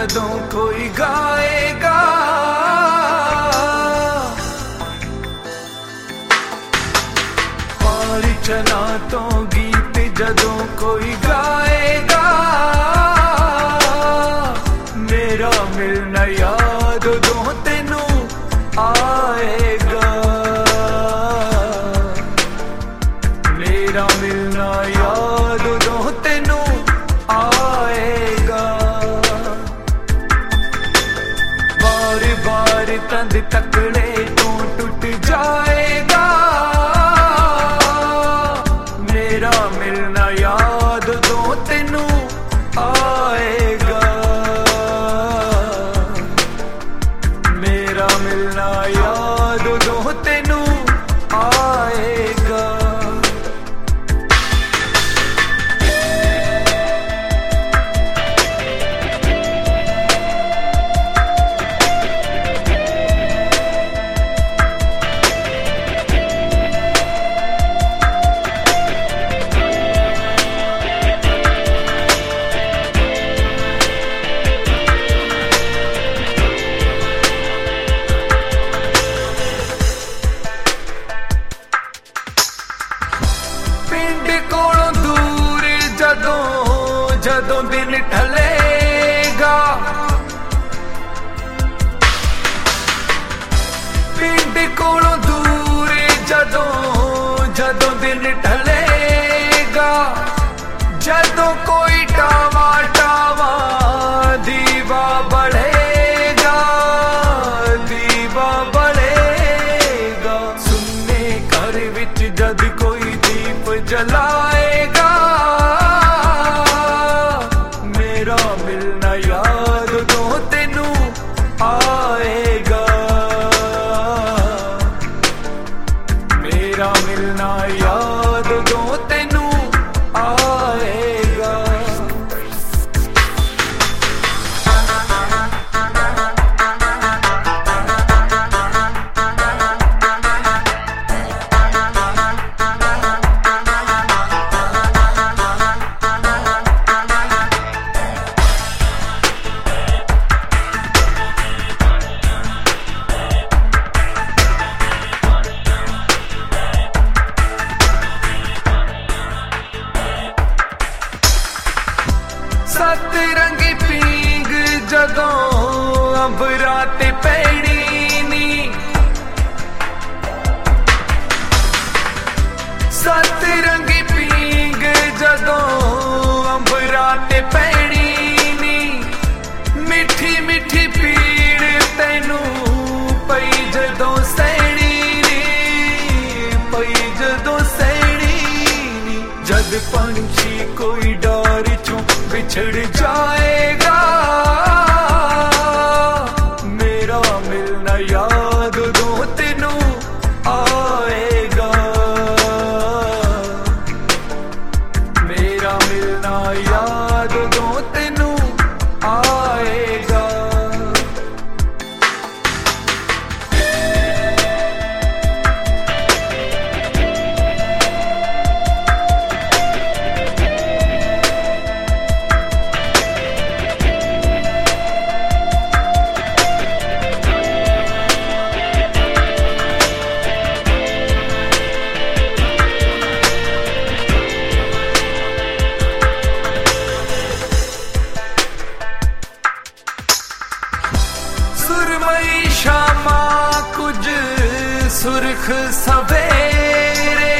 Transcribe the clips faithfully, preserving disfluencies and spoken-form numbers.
जदों कोई गाएगा। चना तो गीत जदों कोई गाएगा, मेरा मिलना याद उदों तेनू आएगा। मेरा मिलना याद उदों तेनू आएगा। बार बार तंद तकड़े तो टूट जाएगा, मेरा मिलना याद दो तेनू आएगा। मेरा मिलना याद दो तेनू आएगा। जदों दिन ढलेगा, पिंड कोलों दूर जदों जदों दिन ढलेगा, जदों कोई टावा टावा दीवा बढ़ेगा, दीवा बढ़ेगा। सुन्ने घर विच जद कोई दीप जलाएगा, मेरा मिलना याद दो तेनू आएगा। मेरा मिलना याद दो तेनू आएगा। सत रंगी पींग जदों अंबरा ते पैनी नी, सत रंगी पींग जदों अंबरा ते पैनी नी, मिठी मिठी पीड़ तैनू पई जदों सैनी नी, पई जदों सैनी नी। जद पंछी कोई डार चों बिछड़ जाएगा, मेरा मिलना याद दो तेनू आएगा। मेरा मिलना याद दो तेनू आएगा। सुरमई शामा कुछ सुर्ख सवेरे,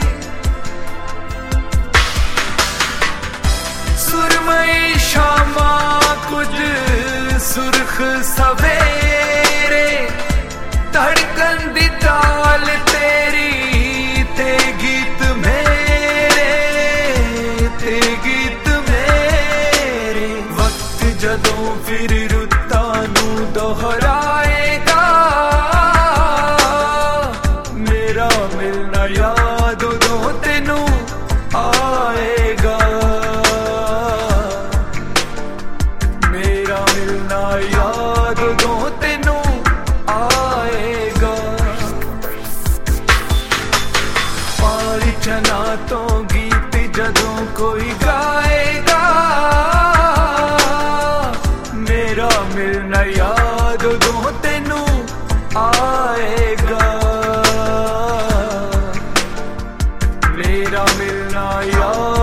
सुरमई शामा कुछ सुर्ख सवेरे, धड़कन दी ताल तेरी ते गीत मेरे, ते गीत मेरे। वक्त जदों फिर रुत्तां नू दोहराएगा, मेरा मिलना याद दो तेनू आएगा। मेरा मिलना याद दो तेनू आएगा। पारी चना तो गीत जदों कोई गाएगा, मेरा मेरा मिलना याद